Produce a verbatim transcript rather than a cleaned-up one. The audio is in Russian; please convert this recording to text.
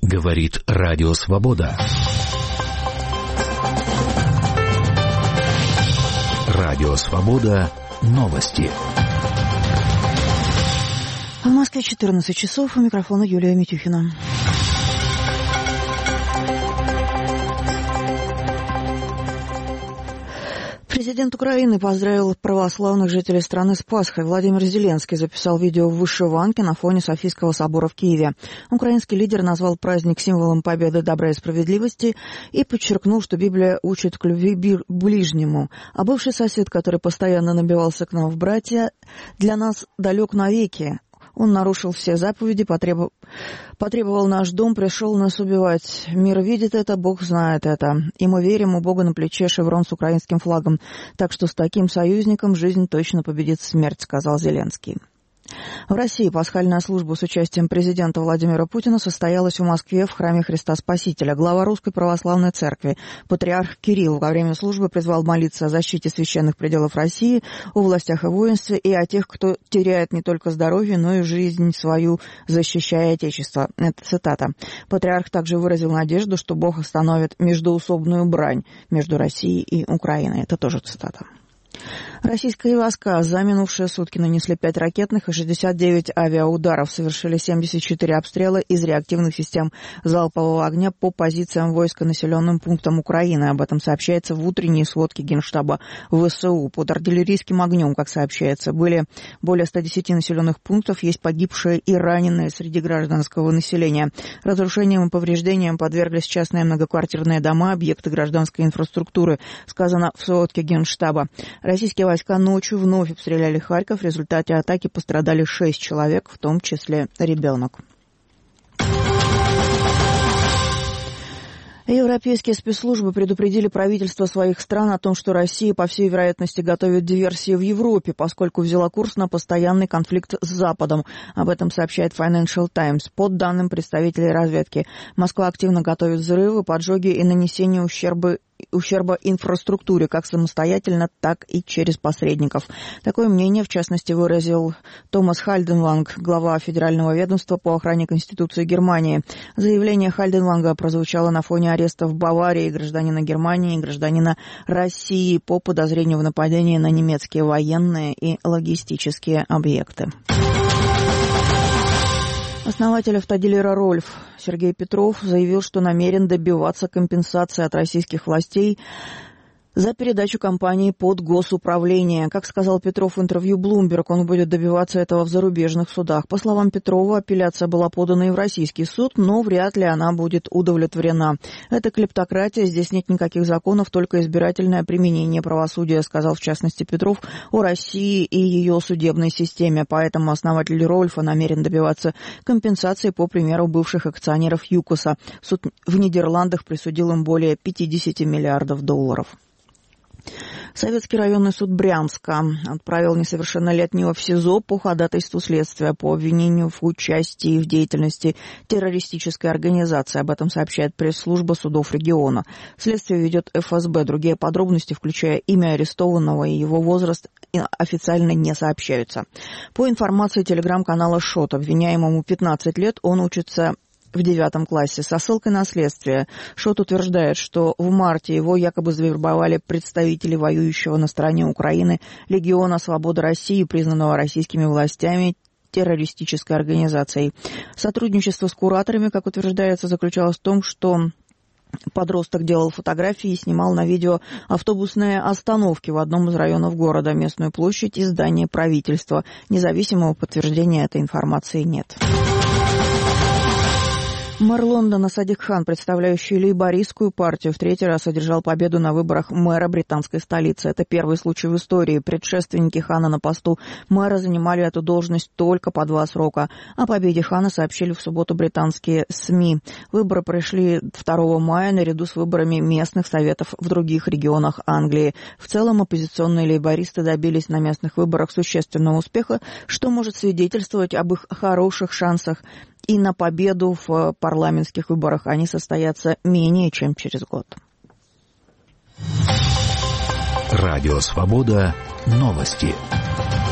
Говорит Радио Свобода. Радио Свобода. Новости. В Москве четырнадцать часов. У микрофона Юлия Митюхина. Президент Украины поздравил православных жителей страны с Пасхой. Владимир Зеленский записал видео в вышиванке на фоне Софийского собора в Киеве. Украинский лидер назвал праздник символом победы добра и справедливости и подчеркнул, что Библия учит к любви к ближнему. А бывший сосед, который постоянно набивался к нам в братья, для нас далек навеки. Он нарушил все заповеди, потребовал, потребовал наш дом, пришел нас убивать. Мир видит это, Бог знает это. И мы верим, у Бога на плече шеврон с украинским флагом. Так что с таким союзником жизнь точно победит смерть, сказал Зеленский. В России пасхальная служба с участием президента Владимира Путина состоялась в Москве в храме Христа Спасителя. Глава Русской Православной Церкви, патриарх Кирилл, во время службы призвал молиться о защите священных пределов России, о властях и воинстве и о тех, кто теряет не только здоровье, но и жизнь свою, защищая Отечество. Это цитата. Патриарх также выразил надежду, что Бог остановит междоусобную брань между Россией и Украиной. Это тоже цитата. Российские войска за минувшие сутки нанесли пять ракетных и шестьдесят девять авиаударов, совершили семьдесят четыре обстрела из реактивных систем залпового огня по позициям войск и населенным пунктам Украины. Об этом сообщается в утренней сводке Генштаба ВСУ. Под артиллерийским огнем, как сообщается, были более ста десяти населенных пунктов, есть погибшие и раненые среди гражданского населения. Разрушениям и повреждениям подверглись частные многоквартирные дома, объекты гражданской инфраструктуры, сказано в сводке Генштаба. Российские войска ночью вновь обстреляли Харьков. В результате атаки пострадали шесть человек, в том числе ребенок. Европейские спецслужбы предупредили правительства своих стран о том, что Россия, по всей вероятности, готовит диверсии в Европе, поскольку взяла курс на постоянный конфликт с Западом. Об этом сообщает Financial Times. Под данным представителей разведки, Москва активно готовит взрывы, поджоги и нанесение ущерба ущерба инфраструктуре, как самостоятельно, так и через посредников. Такое мнение, в частности, выразил Томас Хальденванг, глава Федерального ведомства по охране Конституции Германии. Заявление Хальденванга прозвучало на фоне ареста в Баварии гражданина Германии и гражданина России по подозрению в нападении на немецкие военные и логистические объекты. Основатель автодилера «Рольф» Сергей Петров заявил, что намерен добиваться компенсации от российских властей за передачу компании под госуправление. Как сказал Петров в интервью Bloomberg, он будет добиваться этого в зарубежных судах. По словам Петрова, апелляция была подана и в российский суд, но вряд ли она будет удовлетворена. Это клептократия, здесь нет никаких законов, только избирательное применение правосудия, сказал в частности Петров о России и ее судебной системе. Поэтому основатель «Рольфа» намерен добиваться компенсации по примеру бывших акционеров ЮКОСа. Суд в Нидерландах присудил им более пятьдесят миллиардов долларов. Советский районный суд Брянска отправил несовершеннолетнего в СИЗО по ходатайству следствия по обвинению в участии в деятельности террористической организации. Об этом сообщает пресс-служба судов региона. Следствие ведет эф эс бэ. Другие подробности, включая имя арестованного и его возраст, официально не сообщаются. По информации телеграм-канала «Шот», обвиняемому пятнадцать лет, он учится в девятом классе. Со ссылкой на следствие Шот утверждает, что в марте его якобы завербовали представители воюющего на стороне Украины Легиона Свободы России, признанного российскими властями террористической организацией. Сотрудничество с кураторами, как утверждается, заключалось в том, что подросток делал фотографии и снимал на видео автобусные остановки в одном из районов города, местную площадь и здание правительства. Независимого подтверждения этой информации нет. Мэр Лондона Садик Хан, представляющий лейбористскую партию, в третий раз одержал победу на выборах мэра британской столицы. Это первый случай в истории. Предшественники Хана на посту мэра занимали эту должность только по два срока. О победе Хана сообщили в субботу британские СМИ. Выборы прошли второго мая наряду с выборами местных советов в других регионах Англии. В целом оппозиционные лейбористы добились на местных выборах существенного успеха, что может свидетельствовать об их хороших шансах и на победу в парламентских выборах. Они состоятся менее чем через год. Радио Свобода. Новости.